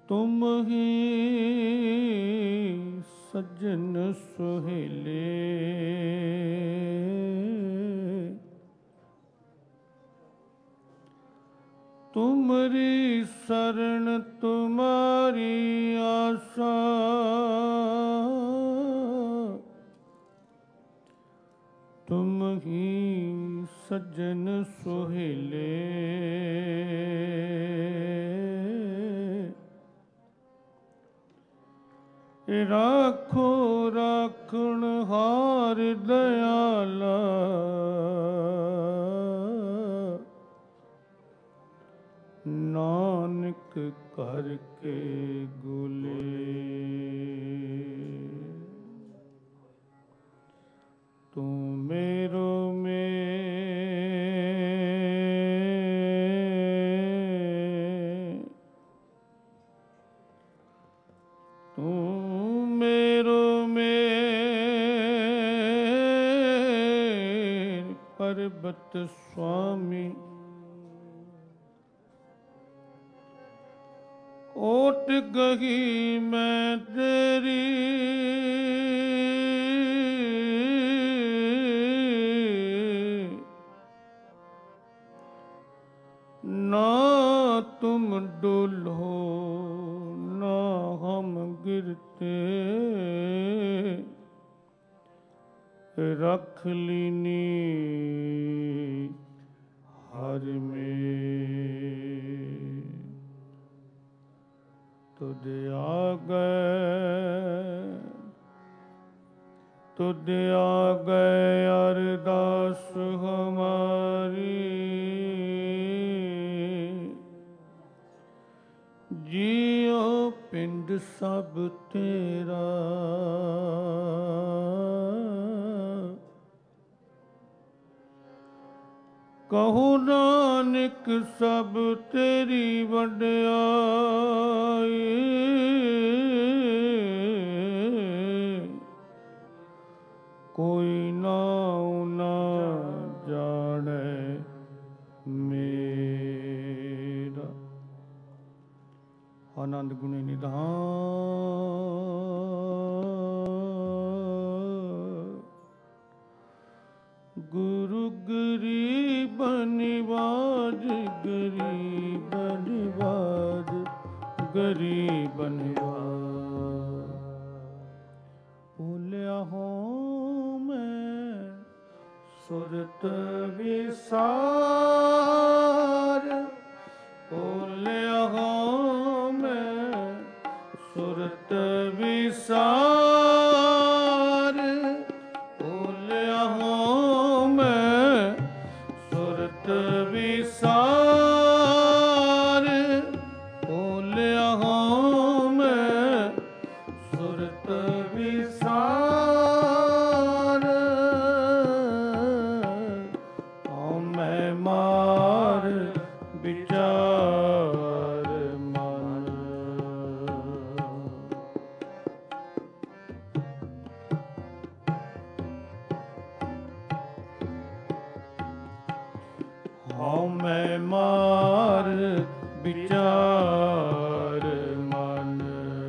तुम ही सज्जन सुहेले, तुमरी शरण तुम्हारी आशा, तुम ही सज्जन सुहेले। राखो राखण हार दयाला, नानक करके गुले। तू मेरो पर्वत स्वामी, ओट गही मैं तेरी, ना तुम डोलो ना हम गिरते, रख लीनी हर में। तुद आ गए अरदास हमारी, जियो पिंड सब तेरा, कहो नानक सब तेरी वड्याई, कोई नाऊ ना जाने मेरा। आनंद गुणी निधान, गुरु गरीब निवाज, गरीब निवाज, गरीब निवाज। बोलिया हो मैं सुरत विसार, बोलिया हो मैं सुरत विसार, बोलिया हो सुरत विसार, बोलिया हूँ मैं सुरत विसार। हूँ मैं मार विचार मन, हूँ मैं मार विचार मन।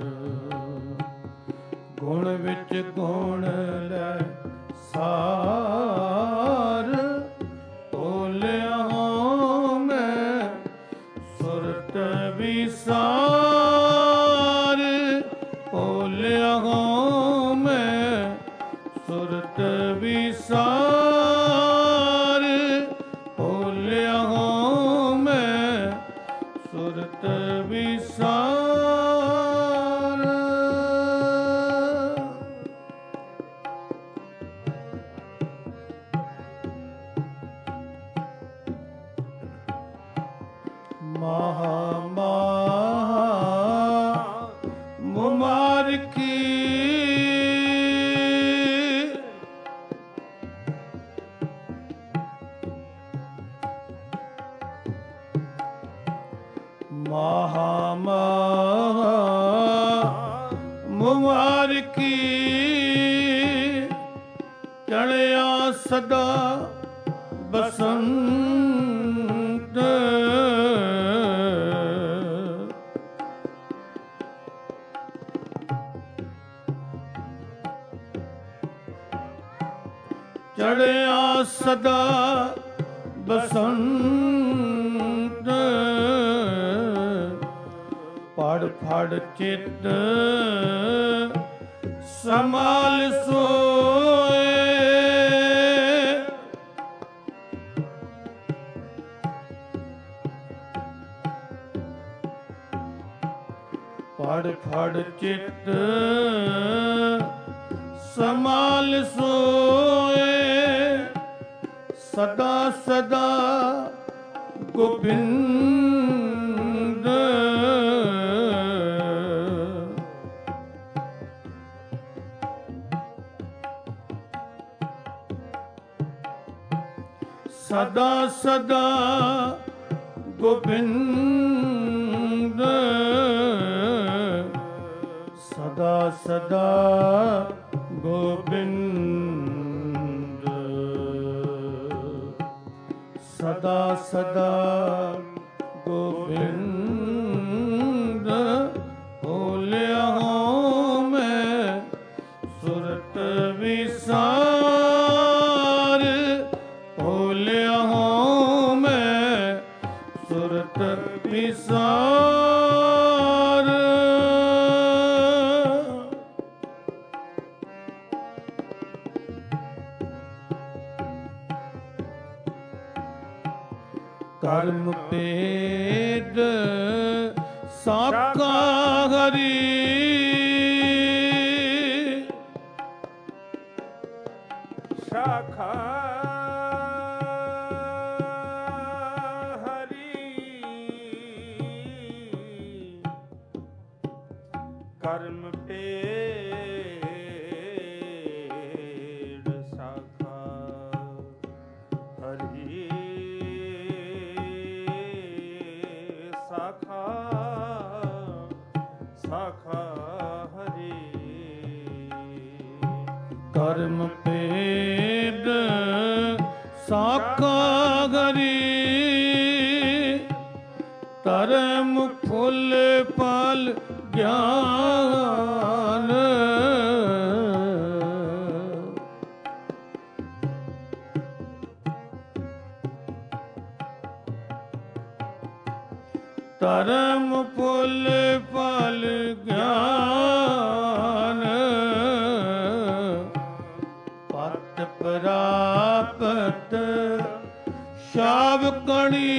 गुण विच गुण लै सार, बोलिया हूँ मैं सुरत विसार, बोलिया हूँ मैं सुरत विसार, बोलिया हूँ मैं सुरत विसार। महा मुबारकी मुबारकी चढ़िया सदा बसंत, ਚੜਿਆ ਸਦਾ ਬਸੰਤ ਪੜ ਫੜ ਚਿੱਤ ਸਮਾਲ ਸੋਏ ਪੜ ਫੜ ਚਿੱਤ ਸਮਾਲ ਸੋਏ ਸਦਾ ਸਦਾ ਗੋਬਿੰਦ ਸਦਾ ਸਦਾ ਗੋਬਿੰਦ ਸਦਾ ਸਦਾ ਗੋਬਿੰਦ ਸਦਾ ਸਦਾ ਗੋਬਿੰਦ ਭੋਲਿਆ ਹਉ ਮੈਂ ਸੁਰਤ ਵਿਸਾਰ ਭੋਲਿਆ ਹਉ ਮੈਂ ਸੁਰਤ ਵਿਸਾਰ ਕਰਮ ਭੇਦ ਸਾਕਾ ਹਰੀ ਸਾਖਾ ਹਰੀ ਕਰਮ ਭੇਦ ਸਾਖਾ ਹਰੀ ਸਾਖਾ ਸਾਖਾ ਹਰੀ ਕਰਮ ਭੇਦ ਸਾਕਾ ਹਰੀ ਧਰਮ ਫੁੱਲ ਫਲ ਗਿਆਨ ਧਰਮ ਫੁੱਲ ਫਲ ਗਿਆਨ ਪਤ ਪ੍ਰਾਪਤ ਸ਼ਾਵਕਣੀ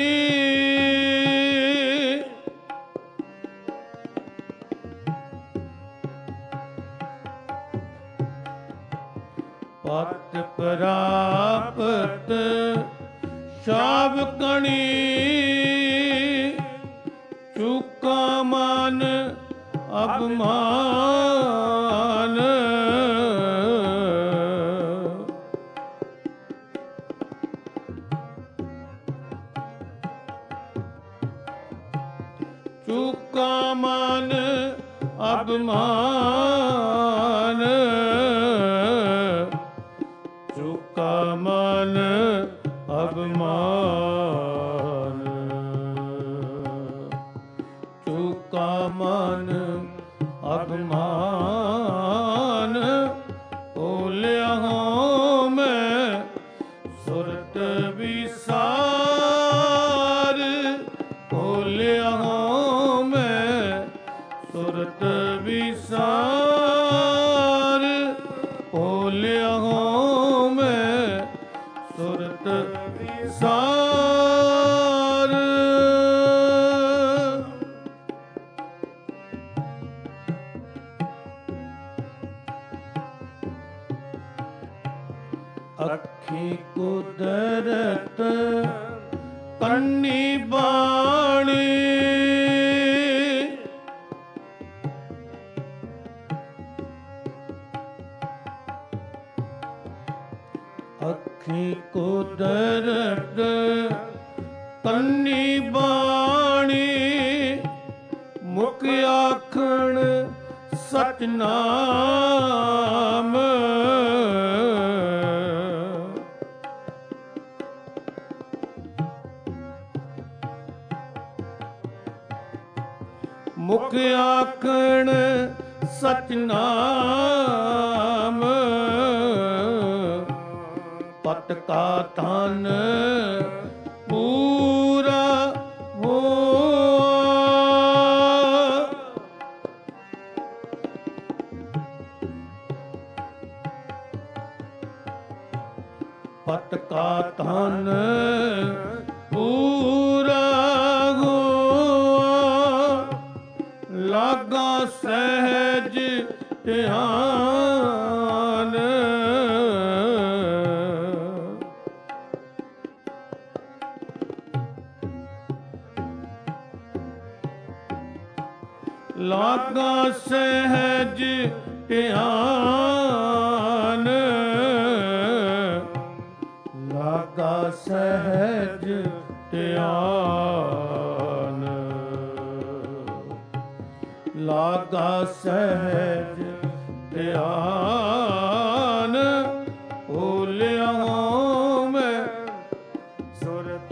ਪਤ ਪ੍ਰਾਪਤ ਸ਼ਾਵਕਣੀ ਚੁਕਾ ਮਨ ਅਭਮਾਨ ਚੁਕਾ ਮਨ ਅਭਮਾਨ ਚੁਕਾ ਮਨ ਅਭਮਾਨ ਚੁਕਾ ਮਨ ਅਭਮਾਨ ਭੋਲਿਆ ਹਉ ਮੈਂ ਸੁਰਤ ਵਿਸਾਰ ਭੋਲਿਆ ਹਉ ਮੈਂ ਸੁਰਤ ਵਿਸਾਰ ਭੋਲਿਆ ਹਉ ਮੈਂ ਸੁਰਤ ਵਿਸਾਰ ਅੱਖੀ ਕੁਦਰਤ ਕੰਨੀ ਬਾਣੀ ਅੱਖੀ ਕੁਦਰਤ ਕੰਨੀ ਬਾਣੀ ਮੁਖ ਆਖਣ ਸਤਨਾਮ ਮੁਖ ਆਖਣ ਸਤਨਾਮ ਪਟ ਕਾ ਧਨ ਪੂਰਾ ਹੋਆ, ਪਟ ਕਾ ਧਨ ਪੂਰਾ ਹੋਆ, ਲਾਗਾ ਸਹਿਜ ਧਿਆਨ, ਲਾਗਾ ਸਹਿਜ ਧਿਆਨ, ਲਾਗਾ ਸਹਿਜ ਧਿਆਨ, ਲਾਗਾ ਸਹਿਜ ਧਿਆਨ, ਭੁਲਿਆ ਮੈਂ ਸੁਰਤ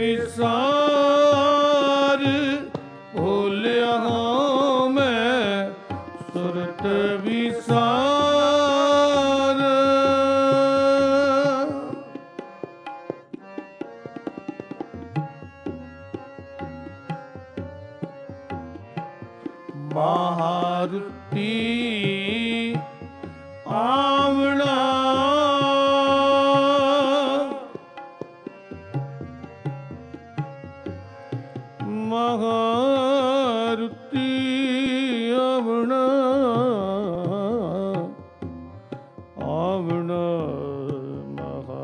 ਵਿਸਾਰ, ਭੁਲਿਆ ਮੈਂ ਸੁਰਤ ਵਿਸਾਰ, ਮਹਾਰੁਤੀ ਆਵਣਾ, ਮਹਾਰੁਤੀ ਆਵਣਾ, ਆਵਣਾ ਮਹਾ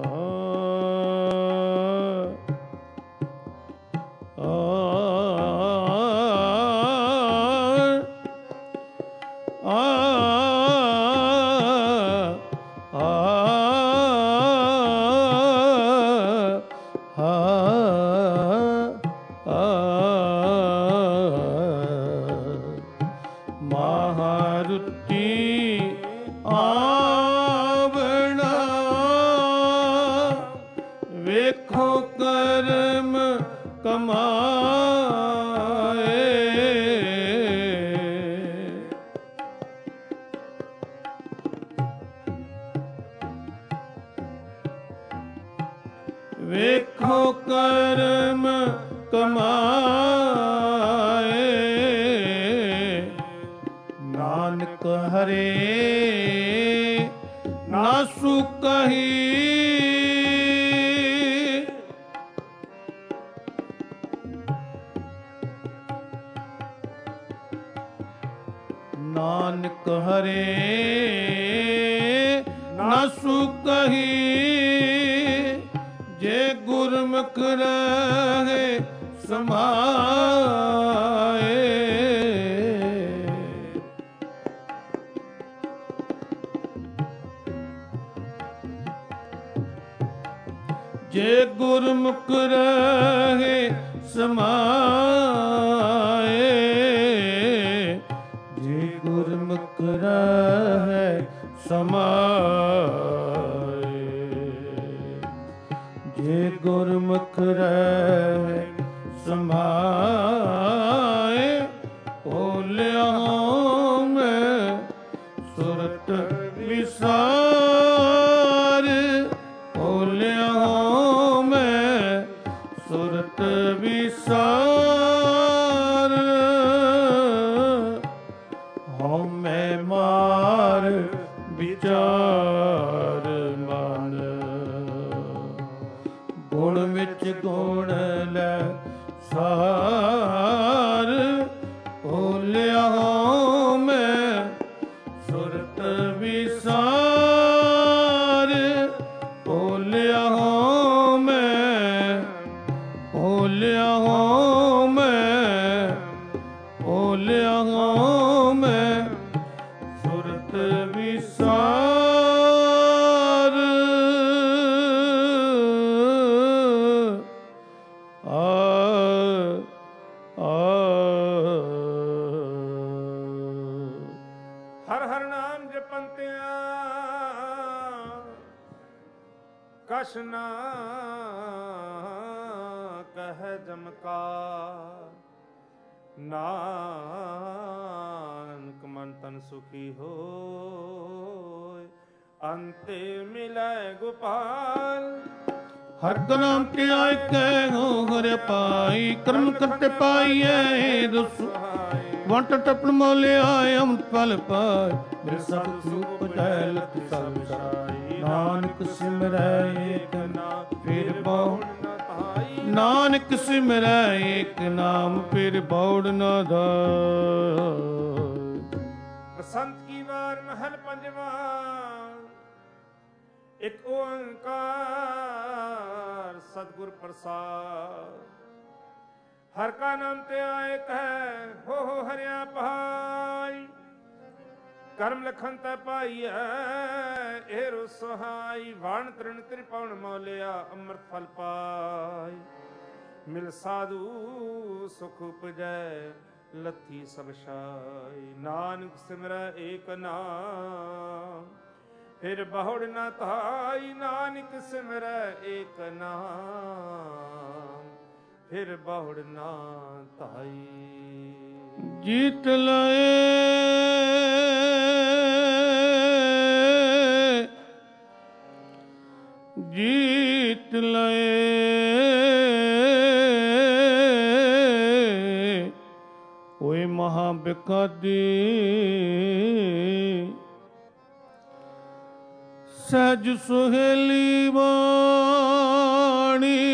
ਮਹਾਰੁਤੀ ਆਵਣਾ, ਵੇਖੋ ਕਰਮ ਕਮਾਏ, ਵੇਖੋ ਕਰਮ ਕਮਾਏ, ਨਾਨਕ ਹਰੇ ਨਾ ਸੁਕਹੀ, ਨਾਨਕ ਹਰੇ ਨਾ ਸੁਕਹੀ, ਜੇ ਗੁਰਮੁਖ ਰਹੇ ਸਮਾਏ, ਜੇ ਗੁਰਮੁਖ ਰਹੇ ਸਮਾਏ, ਜੇ ਗੁਰਮੁਖ ਰਹੇ ਸਮਾਏ, ਜੇ ਗੁਰਮੁਖ ਰਹੇ ਸਮਾਏ, ਭੁਲਿਆ ਮੈਂ ਸੁਰਤ ਵਿਸਾਰ, ਭੁਲਿਆ ਮੈਂ ਸੁਰਤ ਵਿਸਾਰ, ਹਉ ਮੈਂ ਮਾਰ ਵਿਚਾਰ ਮਨ, ਗੁਣ ਵਿੱਚ ਗੁਣ ਲੈ ਸਾਰ, ਭੁਲਿਆ ਮੈਂ ਸੁਰਤ ਵਿਸਾਰ, ਭੁਲਿਆ ਮੈਂ, ਭੁਲਿਆ ਮੈਂ, ਭੁਲਿਆ ਮੈਂ ਸੁਰਤ ਵਿਸਾਰ, ਹਰ ਹਰ ਨਾਮ ਜਪੰਤਿਆਂ ਕਛ ਨਾ ਕਹਿ ਜਮਕਾਰ, ਨਾਨਕ ਮਨ ਤਨ ਸੁਖੀ ਹੋਇ, ਅੰਤੇ ਮਿਲੈ ਗੋਪਾਲ। ਹਰ ਨਾਮ ਤੇ ਆਇ ਕੈ ਹੋ ਹਰਿ ਪਾਈ, ਕਰਮ ਕਰਤੇ ਪਾਈਐ ਰਸ ਵੰਟ ਟਪਣ ਮੋਲਿਆ ਅੰਮ੍ਰਿਤ ਫਲ ਪਾਇ। ਮਿਲ ਸਭ ਸੁਖ ਜੈ ਲਖ ਸਭ ਸਾਈ, ਨਾਨਕ ਸਿਮਰੈ ਏਕ ਨਾਮ ਫਿਰ ਬਹੁੜ ਨ ਧਾਈ। ਨਾਨਕ ਸਿਮਰੈ ਏਕ ਨਾਮ ਫਿਰ ਬਹੁੜ ਨ ਧਾਈ। ਬਸੰਤ ਕੀ ਵਾਰ ਮਹਲ ਪੰਜਵਾ, ਇਕ ਓੰਕਾਰ ਸਤਿਗੁਰ ਪ੍ਰਸਾਦ। ਹਰ ਕਾ ਨਾਮ ਤੇ ਆਏ ਕਹਿ ਹੋ ਹਰਿਆ ਪਹਾਈ। ਕਰਮ ਲਖਨ ਤੈ ਪਾਈਐ ਏਰੋ ਸਹਾਈ। ਵਣ ਤ੍ਰਿਣ ਤ੍ਰਿਪਵਨ ਮੌਲਿਆ ਅੰਮ੍ਰਿਤ ਫਲ ਪਾਈ। ਮਿਲ ਸਾਧੂ ਸੁਖ ਉਪਜੈ ਲੱਥੀ ਸਭ ਛਾਈ। ਨਾਨਕ ਸਿਮਰੈ ਏਕ ਨਾਮ ਫਿਰ ਬਹੁੜ ਨ ਧਾਈ। ਨਾਨਕ ਸਿਮਰੈ ਏਕ ਨਾਮ ਫਿਰ ਬਹੁੜ ਨਾ ਧਾਈ। ਜੀਤ ਲਏ ਜੀਤ ਲਏ ਓਏ ਮਹਾ ਬਿਕਾਦੀ। ਸਹਿਜ ਸੁਹੇਲੀ ਬਾਣੀ,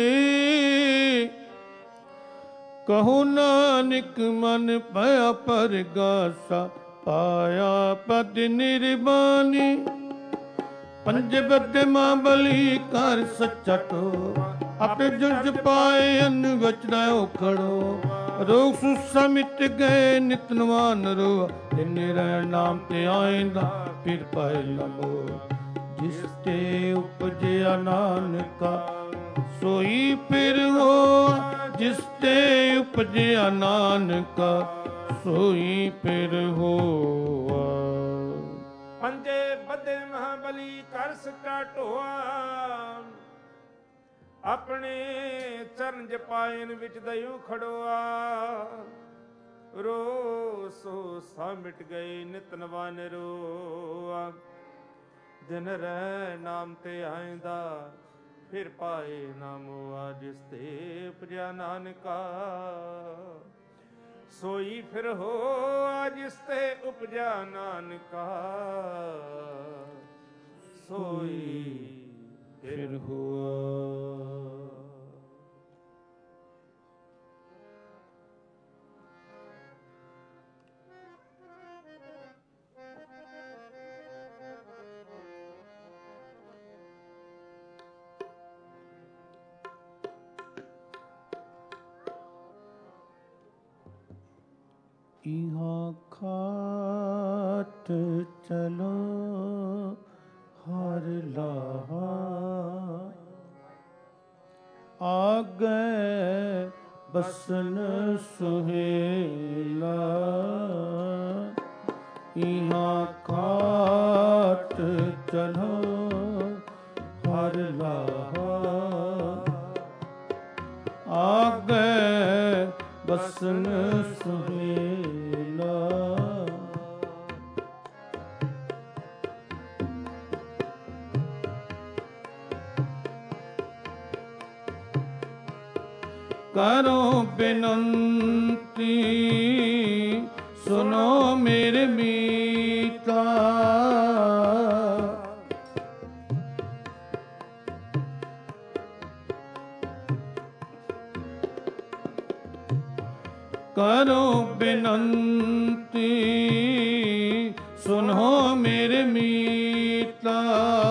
ਕਹੋ ਨਾਨਕ ਮਨ ਭਇਆ ਪਰਗਾਸਾ। ਪਾਇਆ ਪਦ ਨਿਰਬਾਨੀ, ਪੰਜ ਬੱਦੇ ਮਾਂ ਬਲੀ ਕਰ ਸੱਚਾ ਟੋ। ਆਪੇ ਜੁਜ ਪਾਏ ਅਨ ਵਚਦਾ ਔਖੜੋ। ਰੋਗ ਸੁਸਾ ਮਿਟ ਗਏ ਨਿਤ ਨਵਾ ਨਰੋ। ਤਿਨ ਰਹਿ ਨਾਮ ਤੇ ਆਇਂਦਾ ਫਿਰ ਪਾਏ ਲਮੋ। ਜਿਸ ਤੇ ਉਪਜਿਆ ਨਾਨਕਾ ਸੋਈ ਫਿਰ ਹੋਆ। ਜਿਸ ਤੇ ਉਪਜਿਆ ਨਾਨਕਾ ਸੋਈ ਫਿਰ ਹੋਆ। ਪੰਜੇ ਬੱਧੇ ਮਹਾਬਲੀ ਕਰ ਸੱਚਾ ਢੋਆ। ਆਪਣੇ ਚਰਨ ਜਪਾਇਨ ਵਿੱਚ ਦਇਓ ਖੜੋਆ। ਰੋ ਸੋ ਸਾ ਮਿਟ ਗਏ ਨਿਤ ਨਵਾ ਨਿਰੋਆ। ਦਿਨ ਰਹਿ ਨਾਮ ਤੇ ਆਇਂਦਾ ਫਿਰ ਪਾਏ ਨਾ ਮੋਆ। ਜਿਸ ਤੇ ਉਪਜਿਆ ਨਾਨਕਾ ਸੋਈ ਫਿਰ ਹੋਆ। ਜਿਸ ਤੇ ਉਪਜਿਆ ਨਾਨਕਾ ਸੋਈ ਫਿਰ ਹੋਆ। ਇਹਾਂ ਖਾਟ ਚਲੋ ਹਰ ਲਾਹਾ। ਆਗੇ ਬਸਨ ਸੁਹੇਲਾ। ਇਹਾਂ ਖਾਟ ਚਲੋ ਹਰ ਲਾਹਾ। ਆਗੇ ਬਸਨ ਸੁਹੇਲਾ। ਕਰੋ ਬੇਨੰਤੀ ਸੁਨੋ ਮੇਰੇ ਮੀਤਾ। ਕਰੋ ਬੇਨੰਤੀ ਸੁਨੋ ਮੇਰੇ ਮੀਤਾ।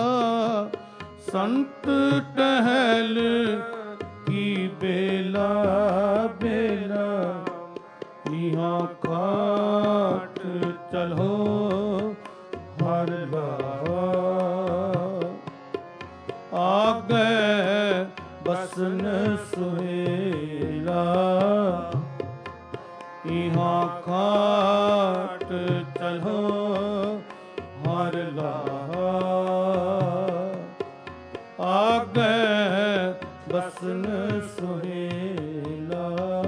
ਸੰਤ ਟਹਿਲ ਕੀ ਬੇਲਾ ਬੇਲਾ। ਇਹਾਂ ਖਾਟ ਚਲੋ ਹਰ ਲਾਹਾ। ਆਗੇ ਬਸਨ ਸੁਹੇਲਾ। ਇਹਾਂ ਖਾਟ ਚਲੋ ਹਰ ਲਾਹਾ। ਆਗੇ ਬਸਨ ਸੁਹੇਲਾ।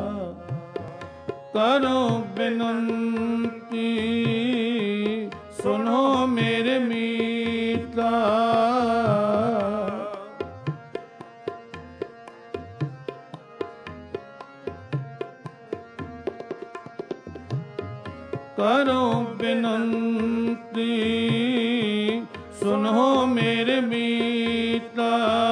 ਕਰੋ ਬੇਨੰਤੀ ਸੁਨੋ ਮੇਰੇ ਮੀਤ। ਮੀਤਾ ਕਰੋ ਬਿਨੰਤੀ ਸੁਨੋ ਮੇਰੇ ਮੀਤਾ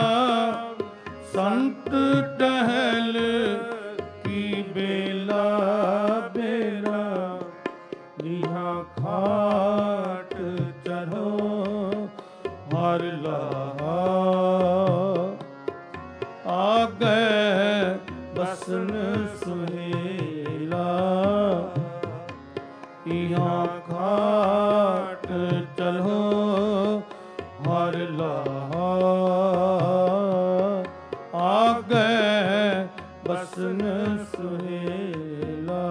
ਸੰਤ ਟਹਿਲ ਕੀ ਬੇਲਾ ਬੇਰਾ ਨੀਹਾਂ ਖਾਟ ਚੜੋ ਹਰ ਲਾਹਾ ਆਗੇ ਬਸਨ ਸੁਹੇਲਾ ਇਹਾਂ ਖਾਟ ਚਲੋ ਹਰ ਲਾਹਾ ਆਗੇ ਬਸਨ ਸੁਹੇਲਾ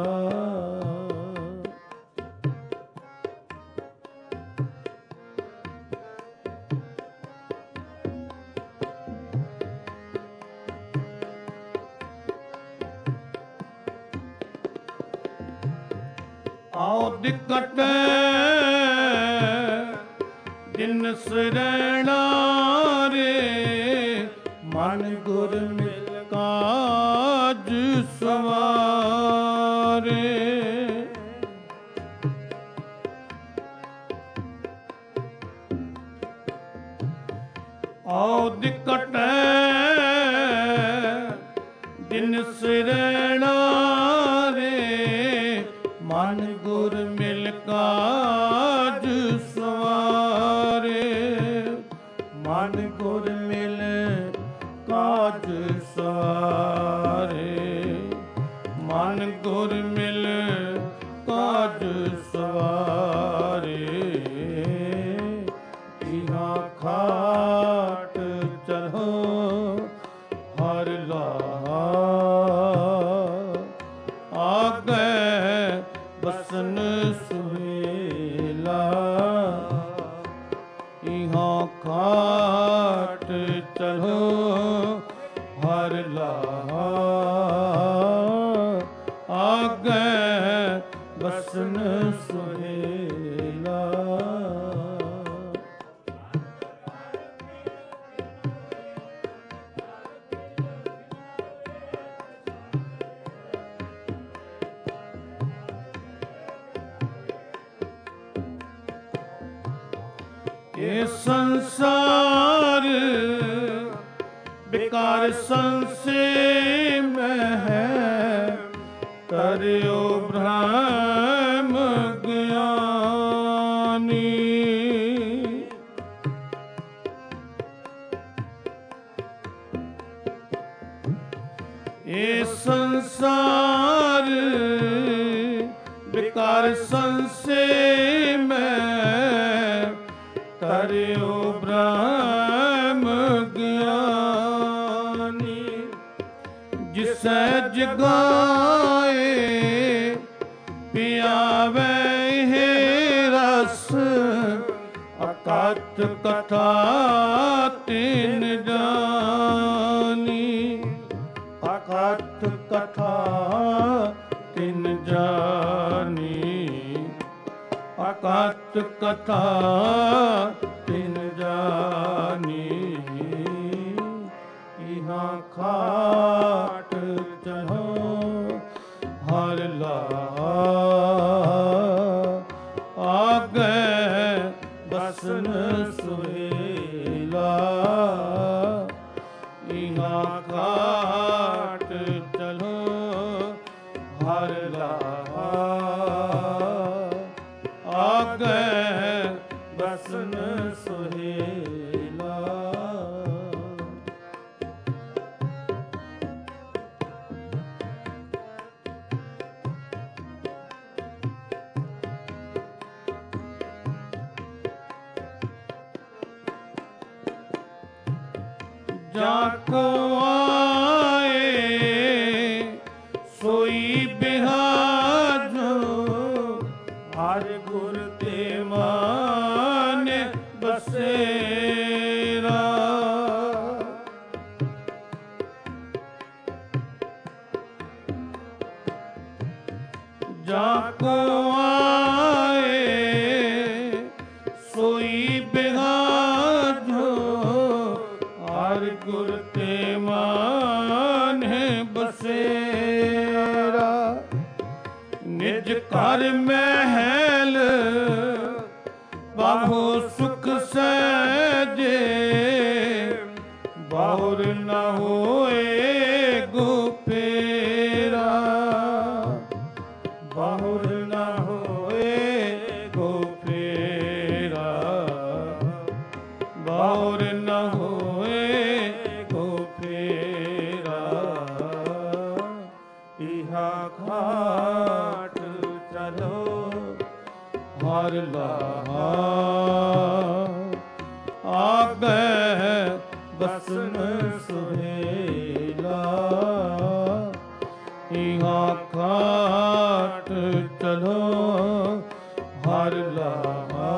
ਆਓ ਦਿੱਕਤ ਦਿਨ ਸਰਣਾ ਰੇ ਮਨ ਗੁਰ ਮਿਲ ਕਾਜ ਸਵਾਰੇ ਆਓ ਦਿੱਕਤ ਦਿਨ ਸਰਣਾ ਰੇ ਮਨ ਗੁਰ ਮਿਲ ਕਾਜ ਸਵਾਰੇ ਮਨ ਗੁਰ ਮਿਲ ਕਾਜ ਸਵਾਰੇ ਮਨ ਗੁਰ ਮਿਲ ਕਾਜ ਸਵਾਰੇ ਇਹਾਂ ਖਾਟ ਚਲੋ ਹਰ ਲਾਹਾ ਆਗੇ ਬਸਨ ਸੁਹੇਲਾ ਇਹਾਂ ਖਾਟ ਚਲੋ ਹਰ ਲਾਹਾ ਆਗੇ ਬਸਨ ਸੁਹੇਲਾ ਇਹ ਸੰਸਾਰ ਬਿਕਾਰ ਸੰਸੇ ਮੈਂ ਹੈ ਤਰਿਓ ਬ੍ਰਹਮ ਗਿਆਨੀ ਇਹ ਸੰਸਾਰ ਬਿਕਾਰ ਸੰਸੇ ਮੈਂ ਤਰਿਓ ਬ੍ਰਹਮ ਗਿਆਨੀ ਜਿਸੈ ਜਗਾਏ ਪਿਆਵੇ ਹੈ ਰਸ ਅਕਥ ਕਥਾ ਤਿਨ ਜਾਨੀ ਅਕਥ ਕਥਾ ਤਿਨ ਜਾਨੀ ਅਕਥ ਕਥਾ ਤਿਨ ਜਾਨੀ ਇਹਾਂ ਖਾਟ ਚਲੋ ਹਰ ਲਾਹਾ ਆਗੇ ਬਸਨ ਸੁਹੇਲਾ ਇਹਾਂ ਖਾਟ ਚਲੋ ਹਰ ਲਾਹਾ ਆਗੇ ਬਸਨ ਸੁਹੇਲਾ ਜਾਕੋ ਆਏ ਸੋਈ ਬਿਹਾਜੋ ਹਰ ਗੁਰ ਤੇ ਮਾਨ ਬਸੇਰਾ ਜਾਕੋ ਆਏ ਸੋਈ ਬਿਹਾਜੋ ਹਰ ਲਾਹਾ ਆਗੈ ਬਸਨ ਸੁਹੇਲਾ ਇਹਾਂ ਖਾਟ ਚਲੋ ਹਰ ਲਾਹਾ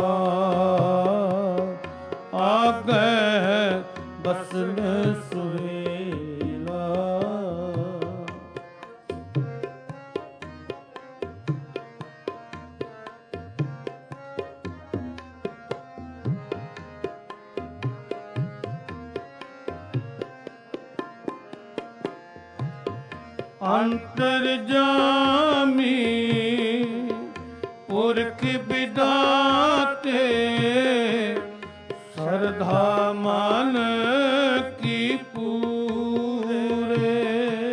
ਆਗੈ ਬਸਨ ਸੁਹੇਲਾ। ਅੰਤਰਜਾਮੀ ਪੁਰਖ ਵਿਦਾਤੇ ਸਰਧਾ ਮਨ ਕੀ ਪੂਰੇ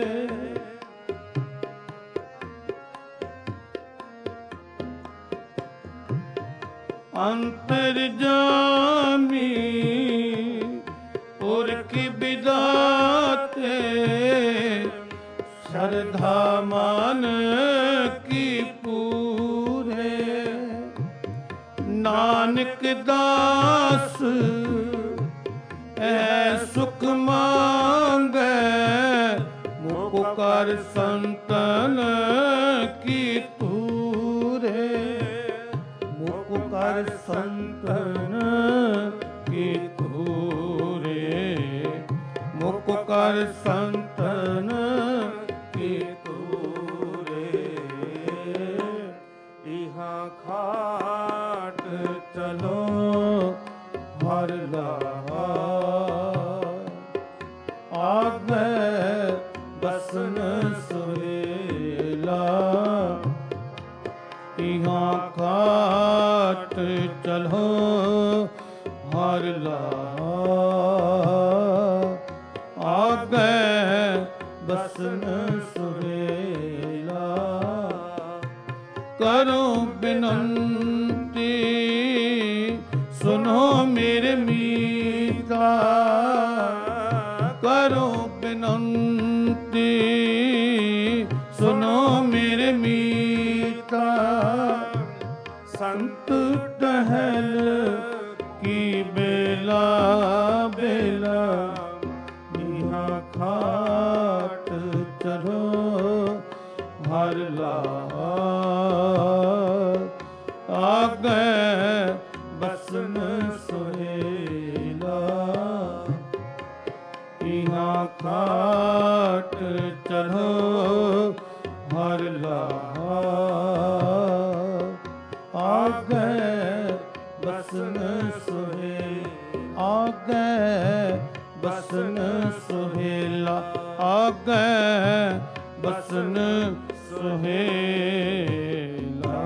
ਅੰਤਰਜਾਮੀ ਪੁਰਖ ਵਿਦਾਤੇ ਸਰਧਾ ਮਨ ਕੀ ਪੂਰੇ ਨਾਨਕ ਦਾਸ ਐ ਸੁਖ ਮੰਗੈ ਮੁਖ ਕਰ ਸੰਤਨ ਕੀ ਤੂਰੇ ਮੁਖ ਕਰ ਸੰਤਨ ਕੀ ਤੂਰੇ ਮੁਖ ਕਰ ਸੰਤਨ ਕੀ ਤੂਰੇ ਇਹਾਂ ਖਾਟ ਚਲੋ ਹਰ ਲਾਹਾ ਆਗੈ ਬਸਨ ਸੁਹੇਲਾ ਇਹਾਂ ਖਾਟ ਚਲੋ ਹਰ ਲਾਹਾ ਆਗੈ ਬਸਨ ਸੁਹੇਲਾ। ਕਰੋ ਬਿਨੰਤੀ ਸੁਨੋ ਮੇਰੇ ਮੀਤਾ ਕਰੋ ਬਿਨੰਤੀ ਸੁਨੋ ਮੇਰੇ ਮੀਤਾ ਸੰਤ ਟਹਿਲ ਕੀ ਬੇਲਾ ਬੇਲਾ ਇਹਾਂ ਖਾਟ ਚਲੋ ਹਰ ਲਾਹਾ ਆਗੈ ਬਸਨ ਸੁਹੇਲਾ ਇਹਾਂ ਖਾਟ ਚਲੋ ਹਰ ਲਾਹਾ ਆਗੈ ਬਸਨ ਸੁਹੇਲਾ ਆਗੈ ਬਸਨ ਸੁਹੇਲਾ ਆਗੈ ਬਸਨ ਸੁਹੇਲਾ।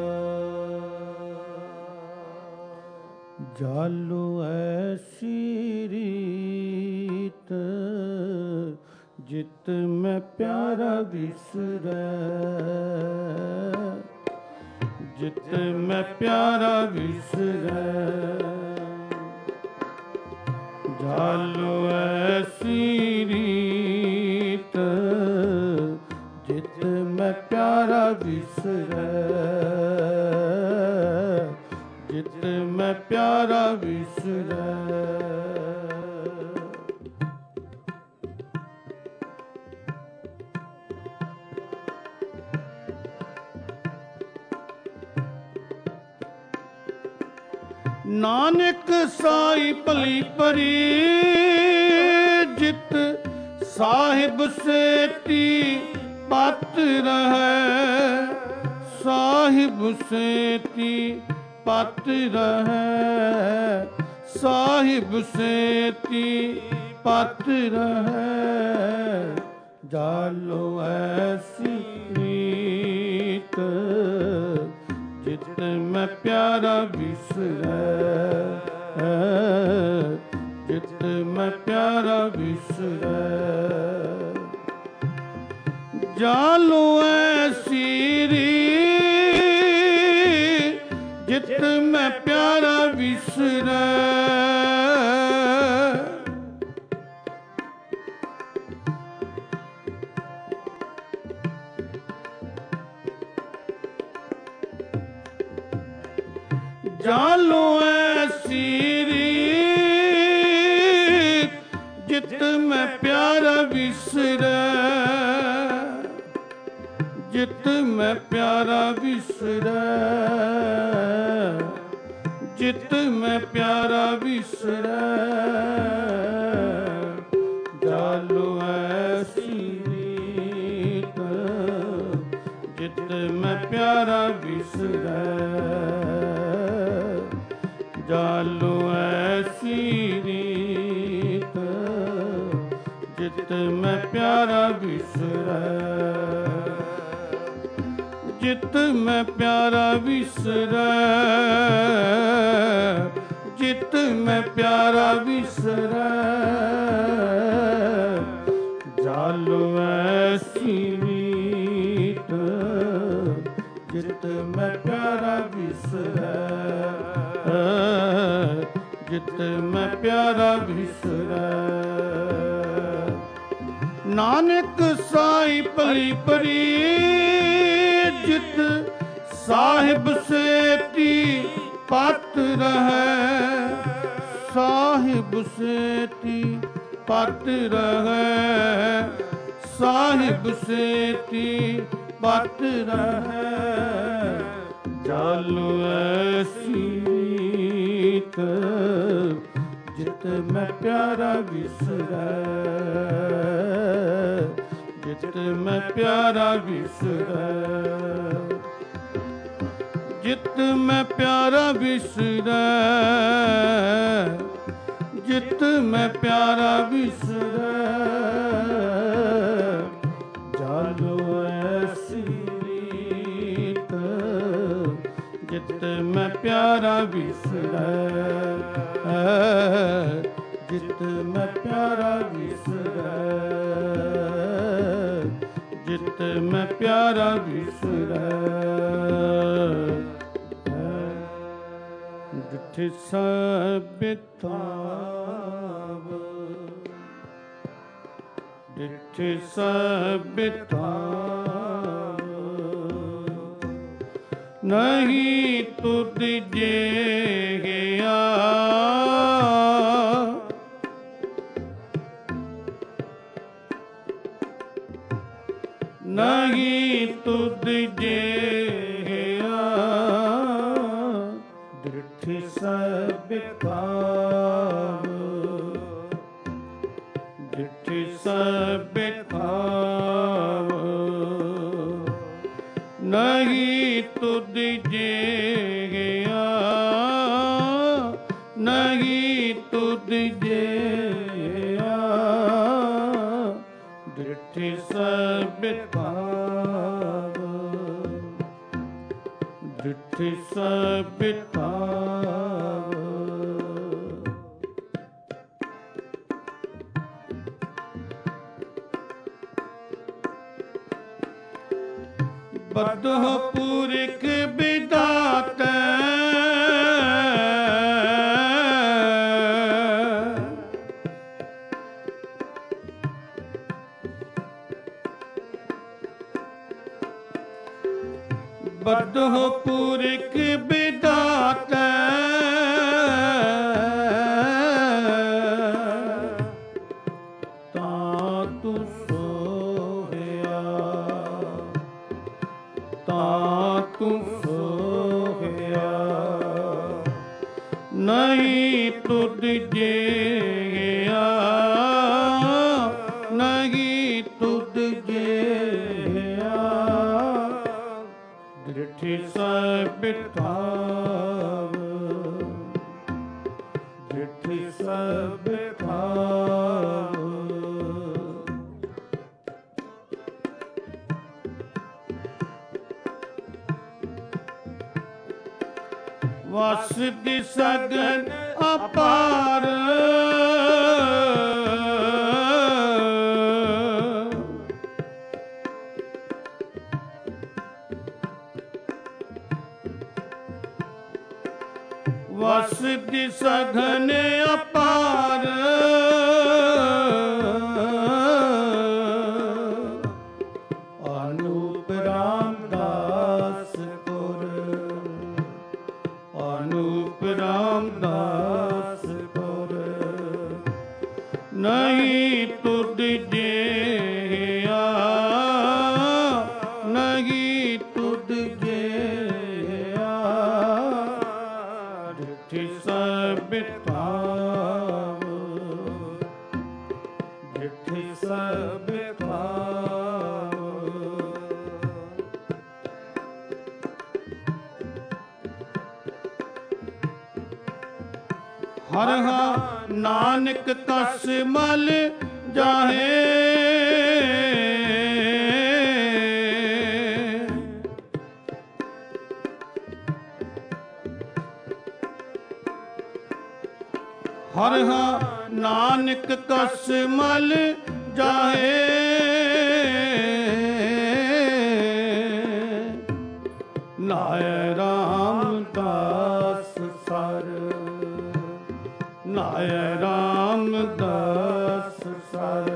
ਜਾਲੋ ਐਸੀ ਰੀਤ ਜਿਤ ਮੈਂ ਪਿਆਰਾ ਵਿਸਰੈ ਜਿਤ ਮੈਂ ਪਿਆਰਾ ਵਿਸਰੈ ਜਾਲੋ ਐਸੀ ਰੀਤ ਜਿਤ ਮੈਂ ਪਿਆਰਾ ਵਿਸਰੈ ਜਿਤ ਮੈਂ ਪਿਆਰਾ ਵਿਸਰੈ ਨਾਨਕ ਸਾਈ ਭਲੀ ਪਰੀ ਜਿਤ ਸਾਹਿਬ ਸੇਤੀ ਪਤ ਰਹੈ ਸਾਹਿਬ ਸੇਤੀ ਪਤ ਰਹੈ ਸਾਹਿਬ ਸੇਤੀ ਪਤ ਰਹੈ ਜਾਲੋ ਐਸੀ ਰੀਤ ਜਿਤ ਮੈਂ ਪਿਆਰਾ ਵਿਸਰੈ ਜਿਤ ਮੈਂ ਪਿਆਰਾ ਵਿਸਰੈ ਜਾਲੋ ਐਸੀ ਰੀਤ ਜਿਤ ਮੈਂ ਪਿਆਰਾ ਵਿਸਰੈ जालो ऐसी रीत जित में प्यारा विसरै, जित में प्यारा विसरै, जित में प्यारा विसरै, जालो ऐसी रीत जित में प्यारा विसरै, जालो ऐसी रीत जित में प्यारा विसरै, जित में प्यारा विसरै, जित में प्यारा विसरै, जालो ऐसी रीत जित में प्यारा विसरै, जित में प्यारा विसरै। नानक साई भली परी जित साहिब सेती पत रहै, साहिब सेती पत रहै, साहिब सेती पत रहै, जालो ऐसी रीत जित में प्यारा विसरै, जित में प्यारा विसरै, जित में प्यारा विसरै, जित में प्यारा विसरै, जालो ऐसी रीत जित में प्यारा विसरै, जित में प्यारा विसरै, जित में प्यारा विसरै। जिथे बिताव, जिथे बिताव, नहीं तुद जे गया, नहीं तुद जे गया, दृढ़ बिताव, दृढ़ बिताव, नहीं तुद जे गया, नहीं तुद जे गया, दृढ़ बिताव, दृढ़ बिताव। बदहो पुरख विधाता, बदहो पुरख विधाता, तातु सोहया, तातु सोहया, नहीं तुद जे गया, नहीं तुद जे गया, दृढ़ बिताव, दृढ़ बिताव। वस दी सगन अपार, वस दी सघन अपार, अनूप रामदास गुर, अनूप ਹਰ ਹਾ ਨਾਨਕ ਕਸ ਮਲ ਜਾਹੇ ਹਰ ਹਾ ਨਾਨਕ ਕਸ ਮਲ ਜਾਹੇ ਨਾਇ ਰਾਮਦਾਸ ਸਰ ਨਾਇ ਰਾਮਦਾਸ ਸਰ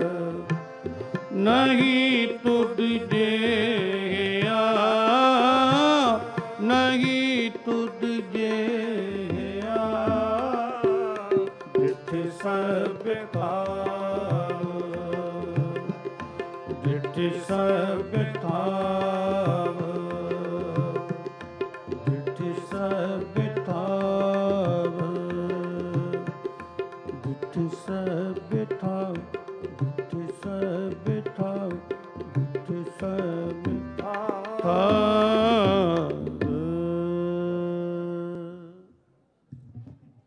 ਨਹੀਂ ਤੁਧ ਜਿਆ ਨਹੀਂ ਤੁਧ ਜਿਆ ਜਿੱਥੇ ਸਭ ਥਾਵ ਜਿੱਥੇ ਸਭ ਥਾਵ ਜਿੱਥੇ ਸਭ ਥਾਵ ਜਿੱਥੇ ਸਭ ਥਾਵ ਜਿੱਥੇ ਸਭ ਥਾਵ ਜਿੱਥੇ ਸਭ ਥਾਵ